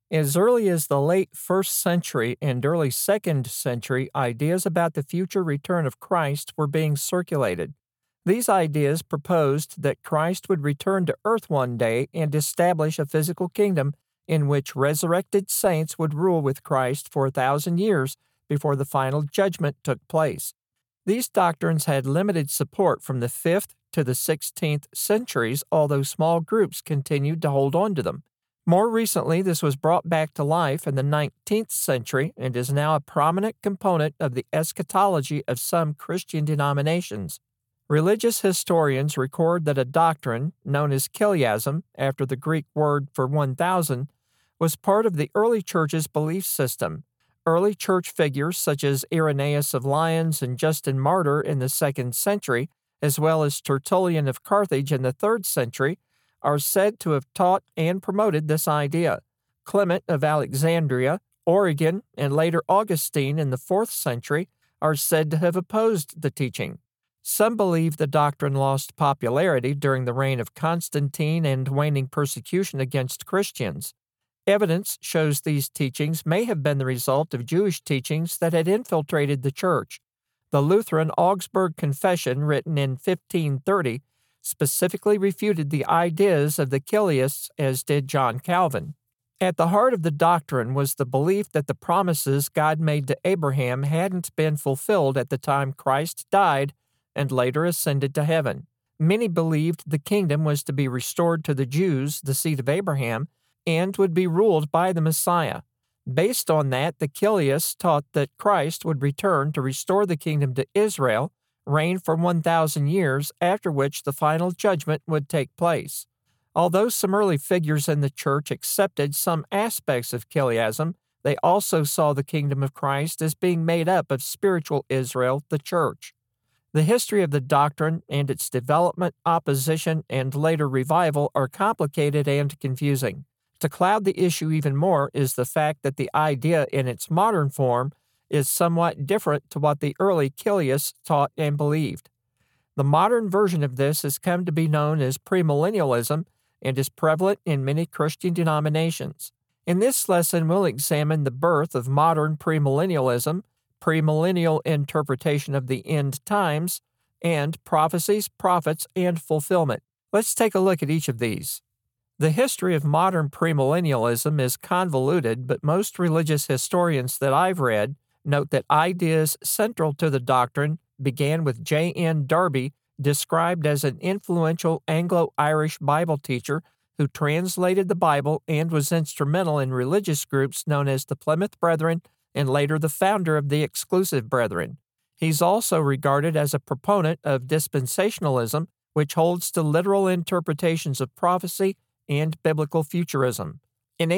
As early as the late 1st century and early 2nd century, ideas about the future return of Christ were being circulated. These ideas proposed that Christ would return to earth one day and establish a physical kingdom in which resurrected saints would rule with Christ for 1,000 years before the final judgment took place. These doctrines had limited support from the 5th to the 16th centuries, although small groups continued to hold on to them. More recently, this was brought back to life in the 19th century and is now a prominent component of the eschatology of some Christian denominations. Religious historians record that a doctrine, known as Chiliasm, after the Greek word for 1,000, was part of the early church's belief system. Early church figures such as Irenaeus of Lyons and Justin Martyr in the 2nd century, as well as Tertullian of Carthage in the 3rd century, are said to have taught and promoted this idea. Clement of Alexandria, Origen, and later Augustine in the 4th century are said to have opposed the teaching. Some believe the doctrine lost popularity during the reign of Constantine and waning persecution against Christians. Evidence shows these teachings may have been the result of Jewish teachings that had infiltrated the church. The Lutheran Augsburg Confession, written in 1530, specifically refuted the ideas of the Chiliasts, as did John Calvin. At the heart of the doctrine was the belief that the promises God made to Abraham hadn't been fulfilled at the time Christ died and later ascended to heaven. Many believed the kingdom was to be restored to the Jews, the seed of Abraham, and would be ruled by the Messiah. Based on that, the Chiliasts taught that Christ would return to restore the kingdom to Israel, reign for 1,000 years, after which the final judgment would take place. Although some early figures in the church accepted some aspects of Chiliasm, they also saw the kingdom of Christ as being made up of spiritual Israel, the church. The history of the doctrine and its development, opposition, and later revival are complicated and confusing. To cloud the issue even more is the fact that the idea in its modern form is somewhat different to what the early Chiliasts taught and believed. The modern version of this has come to be known as premillennialism and is prevalent in many Christian denominations. In this lesson, we'll examine the birth of modern premillennialism, premillennial interpretation of the end times, and prophecies, prophets, and fulfillment. Let's take a look at each of these. The history of modern premillennialism is convoluted, but most religious historians that I've read note that ideas central to the doctrine began with J.N. Darby, described as an influential Anglo-Irish Bible teacher who translated the Bible and was instrumental in religious groups known as the Plymouth Brethren and later the founder of the Exclusive Brethren. He's also regarded as a proponent of dispensationalism, which holds to literal interpretations of prophecy and biblical futurism. In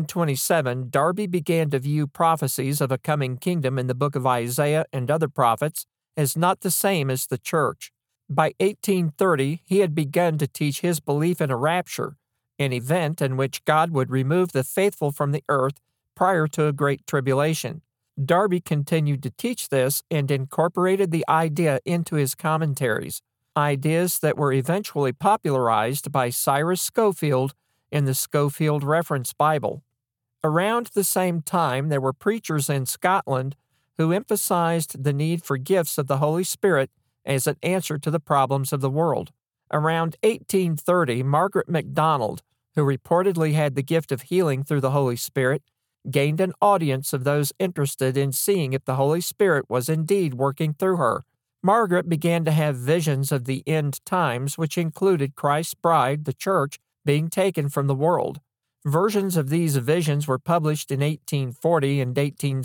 1827, Darby began to view prophecies of a coming kingdom in the book of Isaiah and other prophets as not the same as the church. By 1830, he had begun to teach his belief in a rapture, an event in which God would remove the faithful from the earth prior to a great tribulation. Darby continued to teach this and incorporated the idea into his commentaries, ideas that were eventually popularized by Cyrus Scofield in the Scofield Reference Bible. Around the same time, there were preachers in Scotland who emphasized the need for gifts of the Holy Spirit as an answer to the problems of the world. Around 1830, Margaret MacDonald, who reportedly had the gift of healing through the Holy Spirit, gained an audience of those interested in seeing if the Holy Spirit was indeed working through her. Margaret began to have visions of the end times, which included Christ's bride, the church, being taken from the world. Versions of these visions were published in 1840 and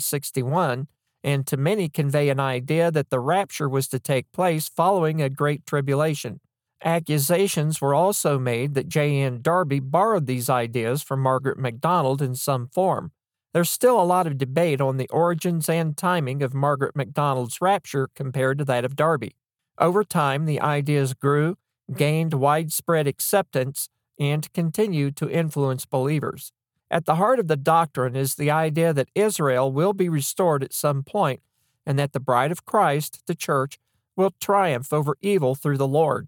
1861, and to many convey an idea that the rapture was to take place following a great tribulation. Accusations were also made that J.N. Darby borrowed these ideas from Margaret MacDonald in some form. There's still a lot of debate on the origins and timing of Margaret MacDonald's rapture compared to that of Darby. Over time, the ideas grew, gained widespread acceptance, and continued to influence believers. At the heart of the doctrine is the idea that Israel will be restored at some point, and that the bride of Christ, the church, will triumph over evil through the Lord.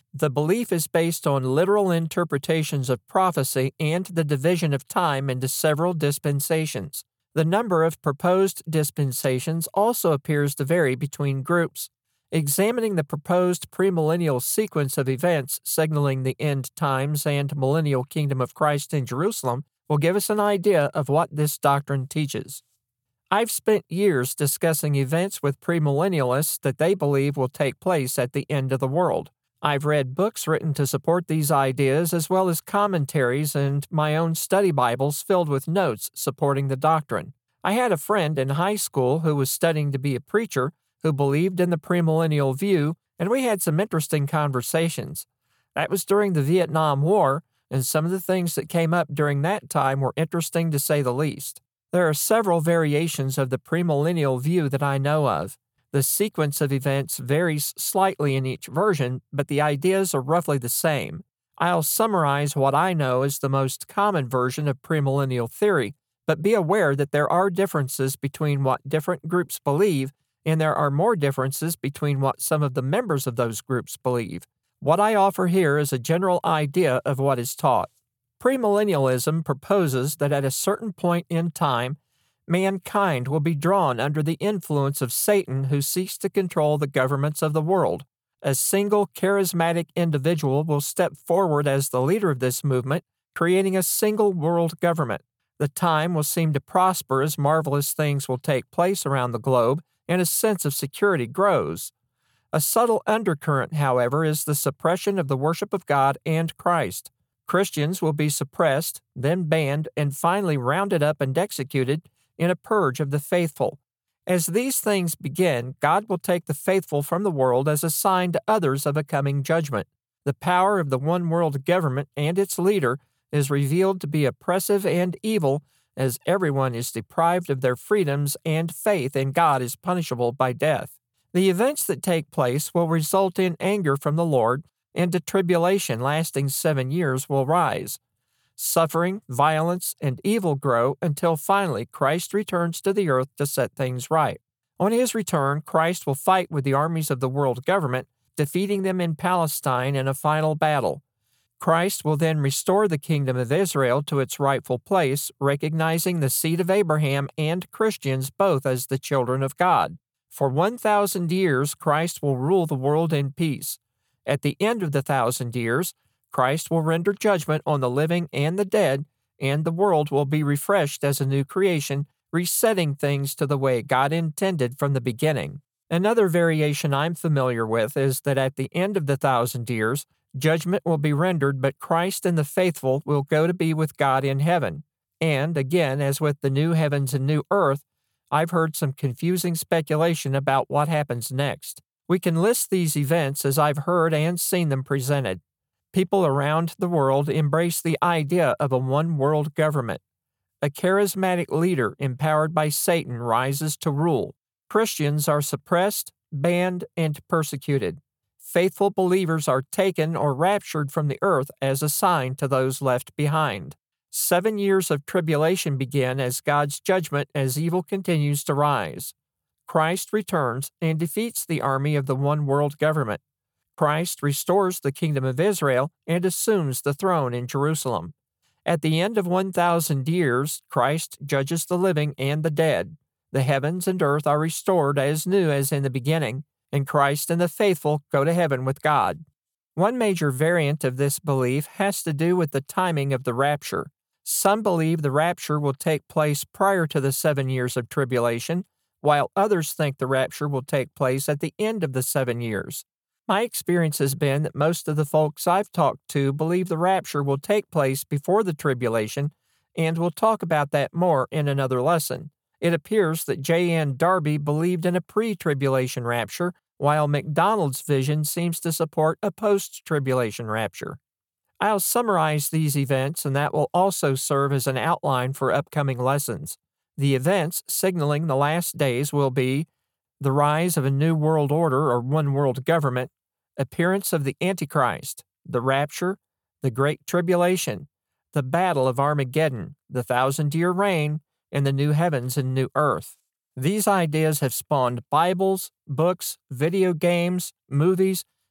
The belief is based on literal interpretations of prophecy and the division of time into several dispensations. The number of proposed dispensations also appears to vary between groups. Examining the proposed premillennial sequence of events signaling the end times and millennial kingdom of Christ in Jerusalem will give us an idea of what this doctrine teaches. I've spent years discussing events with premillennialists that they believe will take place at the end of the world. I've read books written to support these ideas as well as commentaries and my own study Bibles filled with notes supporting the doctrine. I had a friend in high school who was studying to be a preacher who believed in the premillennial view, and we had some interesting conversations. That was during the Vietnam War, and some of the things that came up during that time were interesting to say the least. There are several variations of the premillennial view that I know of. The sequence of events varies slightly in each version, but the ideas are roughly the same. I'll summarize what I know as the most common version of premillennial theory, but be aware that there are differences between what different groups believe, and there are more differences between what some of the members of those groups believe. What I offer here is a general idea of what is taught. Premillennialism proposes that at a certain point in time, mankind will be drawn under the influence of Satan, who seeks to control the governments of the world. A single charismatic individual will step forward as the leader of this movement, creating a single world government. The time will seem to prosper as marvelous things will take place around the globe, and a sense of security grows. A subtle undercurrent, however, is the suppression of the worship of God and Christ. Christians will be suppressed, then banned, and finally rounded up and executed in a purge of the faithful. As these things begin, God will take the faithful from the world as a sign to others of a coming judgment. The power of the one world government and its leader is revealed to be oppressive and evil, as everyone is deprived of their freedoms and faith in God is punishable by death. The events that take place will result in anger from the Lord, and a tribulation lasting 7 years will rise. Suffering, violence, and evil grow until finally Christ returns to the earth to set things right. On his return, Christ will fight with the armies of the world government, defeating them in Palestine in a final battle. Christ will then restore the kingdom of Israel to its rightful place, recognizing the seed of Abraham and Christians both as the children of God. For 1,000 years, Christ will rule the world in peace. At the end of the 1,000 years, Christ will render judgment on the living and the dead, and the world will be refreshed as a new creation, resetting things to the way God intended from the beginning. Another variation I'm familiar with is that at the end of the 1,000 years, judgment will be rendered, but Christ and the faithful will go to be with God in heaven. And, again, as with the new heavens and new earth, I've heard some confusing speculation about what happens next. We can list these events as I've heard and seen them presented. People around the world embrace the idea of a one-world government. A charismatic leader empowered by Satan rises to rule. Christians are suppressed, banned, and persecuted. Faithful believers are taken or raptured from the earth as a sign to those left behind. 7 years of tribulation begin as God's judgment as evil continues to rise. Christ returns and defeats the army of the one world government. Christ restores the kingdom of Israel and assumes the throne in Jerusalem. At the end of 1,000 years, Christ judges the living and the dead. The heavens and earth are restored as new as in the beginning, and Christ and the faithful go to heaven with God. One major variant of this belief has to do with the timing of the rapture. Some believe the rapture will take place prior to the 7 years of tribulation, while others think the rapture will take place at the end of the 7 years. My experience has been that most of the folks I've talked to believe the rapture will take place before the tribulation, and we'll talk about that more in another lesson. It appears that J.N. Darby believed in a pre-tribulation rapture, while MacDonald's vision seems to support a post-tribulation rapture. I'll summarize these events, and that will also serve as an outline for upcoming lessons. The events signaling the last days will be the rise of a new world order or one world government, appearance of the Antichrist, the rapture, the Great Tribulation, the Battle of Armageddon, the 1,000-year reign, and the new heavens and new earth. These ideas have spawned Bibles, books, video games, movies,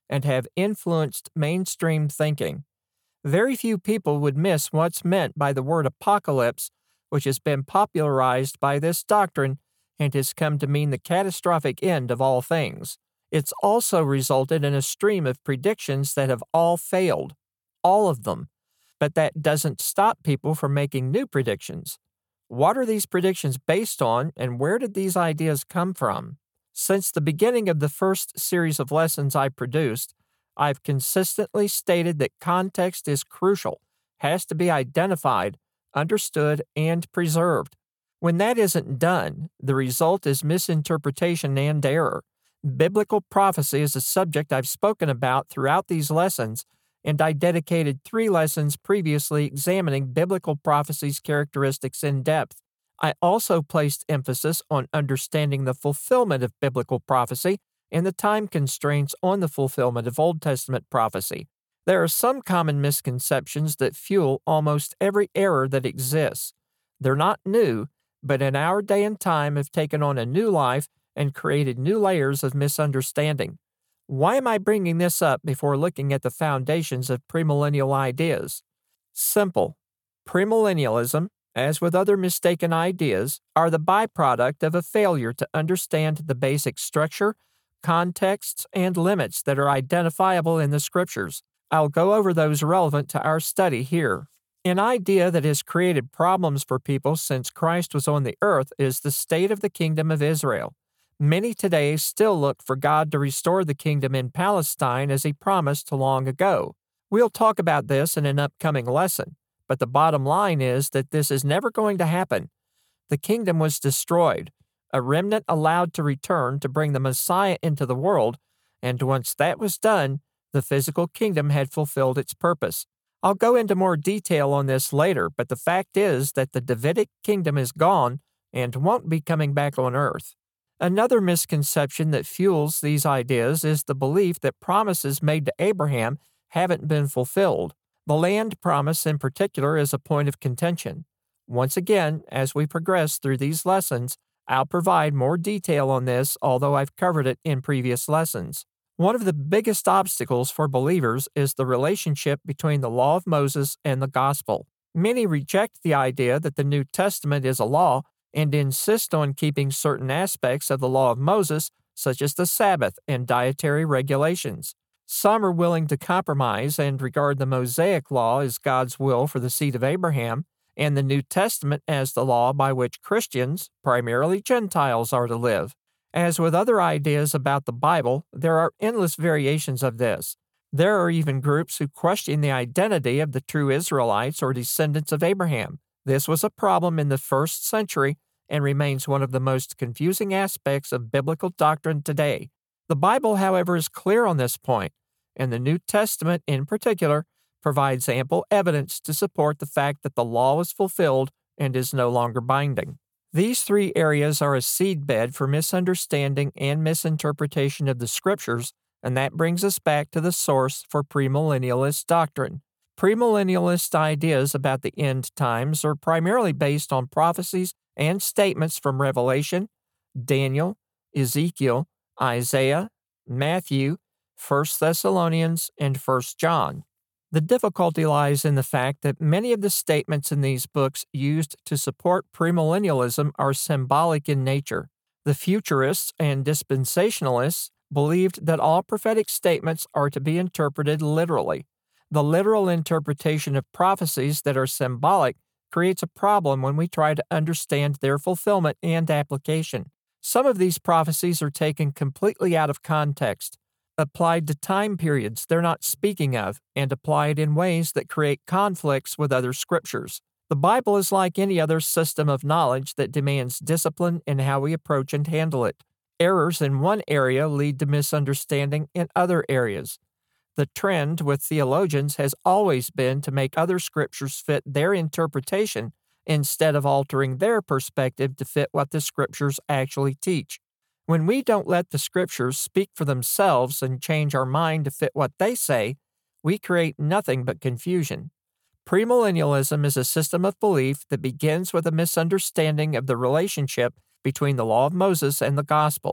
and have influenced mainstream thinking. Very few people would miss what's meant by the word apocalypse, which has been popularized by this doctrine and has come to mean the catastrophic end of all things. It's also resulted in a stream of predictions that have all failed. All of them. But that doesn't stop people from making new predictions. What are these predictions based on, and where did these ideas come from? Since the beginning of the first series of lessons I produced, I've consistently stated that context is crucial, has to be identified, understood, and preserved. When that isn't done, the result is misinterpretation and error. Biblical prophecy is a subject I've spoken about throughout these lessons, and I dedicated 3 lessons previously examining biblical prophecy's characteristics in depth. I also placed emphasis on understanding the fulfillment of biblical prophecy and the time constraints on the fulfillment of Old Testament prophecy. There are some common misconceptions that fuel almost every error that exists. They're not new, but in our day and time have taken on a new life and created new layers of misunderstanding. Why am I bringing this up before looking at the foundations of premillennial ideas? Simple. Premillennialism, as with other mistaken ideas, are the byproduct of a failure to understand the basic structure, contexts, and limits that are identifiable in the Scriptures. I'll go over those relevant to our study here. An idea that has created problems for people since Christ was on the earth is the state of the Kingdom of Israel. Many today still look for God to restore the kingdom in Palestine as He promised long ago. We'll talk about this in an upcoming lesson, but the bottom line is that this is never going to happen. The kingdom was destroyed, a remnant allowed to return to bring the Messiah into the world, and once that was done, the physical kingdom had fulfilled its purpose. I'll go into more detail on this later, but the fact is that the Davidic kingdom is gone and won't be coming back on earth. Another misconception that fuels these ideas is the belief that promises made to Abraham haven't been fulfilled. The land promise in particular is a point of contention. Once again, as we progress through these lessons, I'll provide more detail on this, although I've covered it in previous lessons. One of the biggest obstacles for believers is the relationship between the law of Moses and the gospel. Many reject the idea that the New Testament is a law and insist on keeping certain aspects of the law of Moses, such as the Sabbath and dietary regulations. Some are willing to compromise and regard the Mosaic law as God's will for the seed of Abraham, and the New Testament as the law by which Christians, primarily Gentiles, are to live. As with other ideas about the Bible, there are endless variations of this. There are even groups who question the identity of the true Israelites or descendants of Abraham. This was a problem in the first century and remains one of the most confusing aspects of biblical doctrine today. The Bible, however, is clear on this point, and the New Testament in particular provides ample evidence to support the fact that the law was fulfilled and is no longer binding. These 3 areas are a seedbed for misunderstanding and misinterpretation of the Scriptures, and that brings us back to the source for premillennialist doctrine. Premillennialist ideas about the end times are primarily based on prophecies and statements from Revelation, Daniel, Ezekiel, Isaiah, Matthew, 1 Thessalonians, and 1 John. The difficulty lies in the fact that many of the statements in these books used to support premillennialism are symbolic in nature. The futurists and dispensationalists believed that all prophetic statements are to be interpreted literally. The literal interpretation of prophecies that are symbolic creates a problem when we try to understand their fulfillment and application. Some of these prophecies are taken completely out of context, applied to time periods they're not speaking of, and applied in ways that create conflicts with other scriptures. The Bible is like any other system of knowledge that demands discipline in how we approach and handle it. Errors in one area lead to misunderstanding in other areas. The trend with theologians has always been to make other scriptures fit their interpretation instead of altering their perspective to fit what the scriptures actually teach. When we don't let the scriptures speak for themselves and change our mind to fit what they say, we create nothing but confusion. Premillennialism is a system of belief that begins with a misunderstanding of the relationship between the law of Moses and the gospel.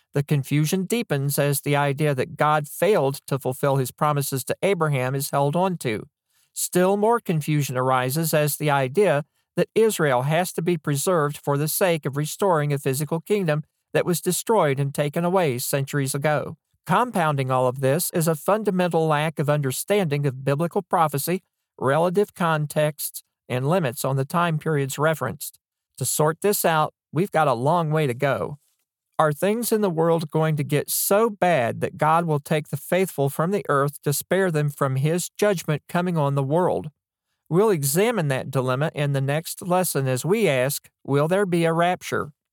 The confusion deepens as the idea that God failed to fulfill his promises to Abraham is held onto. Still more confusion arises as the idea that Israel has to be preserved for the sake of restoring a physical kingdom that was destroyed and taken away centuries ago. Compounding all of this is a fundamental lack of understanding of biblical prophecy, relative contexts, and limits on the time periods referenced. To sort this out, we've got a long way to go. Are things in the world going to get so bad that God will take the faithful from the earth to spare them from his judgment coming on the world? We'll examine that dilemma in the next lesson as we ask, will there be a rapture?